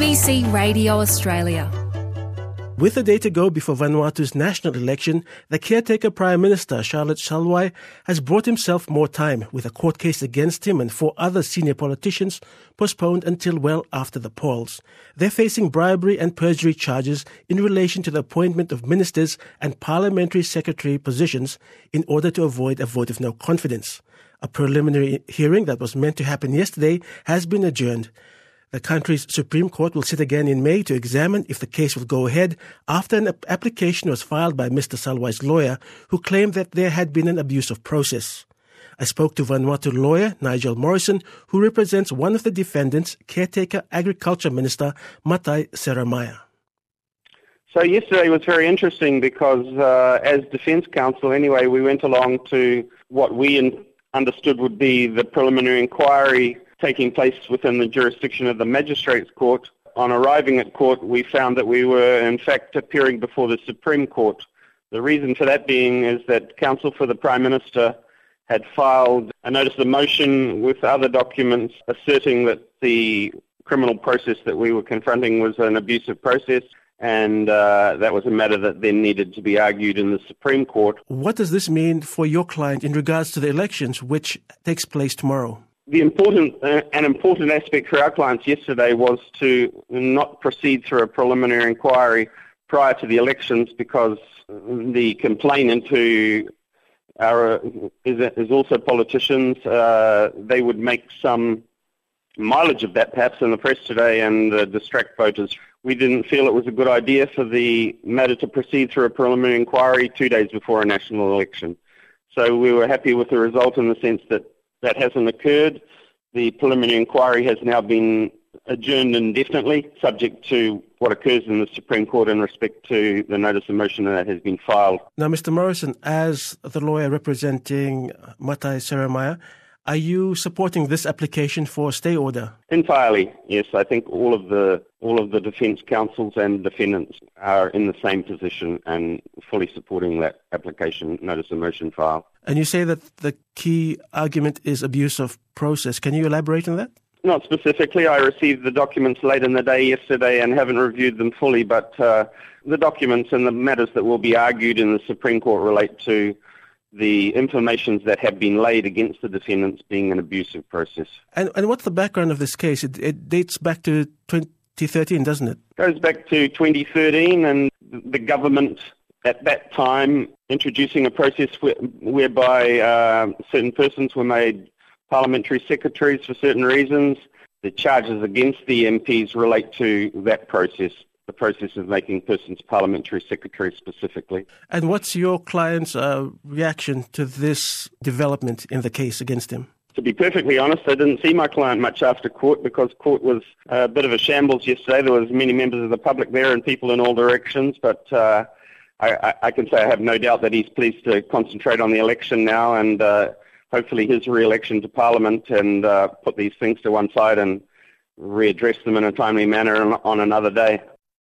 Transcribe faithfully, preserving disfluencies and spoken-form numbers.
B C Radio Australia. With a day to go before Vanuatu's national election, the caretaker Prime Minister Charlotte Chalwai has brought himself more time, with a court case against him and four other senior politicians postponed until well after the polls. They're facing bribery and perjury charges in relation to the appointment of ministers and parliamentary secretary positions in order to avoid a vote of no confidence. A preliminary hearing that was meant to happen yesterday has been adjourned. The country's Supreme Court will sit again in May to examine if the case will go ahead after an application was filed by Mister Chalwai's lawyer, who claimed that there had been an abuse of process. I spoke to Vanuatu lawyer Nigel Morrison, who represents one of the defendants, caretaker Agriculture Minister Matai Seremia. So yesterday was very interesting because uh, as Defence Counsel anyway, we went along to what we in- understood would be the preliminary inquiry taking place within the jurisdiction of the Magistrates Court. On arriving at court, we found that we were in fact appearing before the Supreme Court. The reason for that being is that counsel for the Prime Minister had filed a notice of motion with other documents asserting that the criminal process that we were confronting was an abusive process, and uh, that was a matter that then needed to be argued in the Supreme Court. What does this mean for your client in regards to the elections, which takes place tomorrow? The important, uh, an important aspect for our clients yesterday was to not proceed through a preliminary inquiry prior to the elections, because the complainant, who are, is, is also politicians, uh, they would make some mileage of that perhaps in the press today and uh, distract voters. We didn't feel it was a good idea for the matter to proceed through a preliminary inquiry two days before a national election. So we were happy with the result in the sense that that hasn't occurred. The preliminary inquiry has now been adjourned indefinitely, subject to what occurs in the Supreme Court in respect to the notice of motion that has been filed. Now, Mister Morrison, as the lawyer representing Matai Seremia, are you supporting this application for a stay order? Entirely, yes. I think all of the all of the defence counsels and defendants are in the same position and fully supporting that application notice of motion file. And you say that the key argument is abuse of process. Can you elaborate on that? Not specifically. I received the documents late in the day yesterday and haven't reviewed them fully, but uh, the documents and the matters that will be argued in the Supreme Court relate to the information that have been laid against the defendants being an abusive process. And, and what's the background of this case? It, it dates back to twenty thirteen, doesn't it? It goes back to twenty thirteen, and the government at that time introducing a process where, whereby uh, certain persons were made parliamentary secretaries for certain reasons. The charges against the M Ps relate to that process, the process of making persons parliamentary secretaries specifically. And what's your client's uh, reaction to this development in the case against him? To be perfectly honest, I didn't see my client much after court because court was a bit of a shambles yesterday. There was many members of the public there and people in all directions, but uh, I, I can say I have no doubt that he's pleased to concentrate on the election now and uh, hopefully his re-election to Parliament, and uh, put these things to one side and readdress them in a timely manner on, on another day.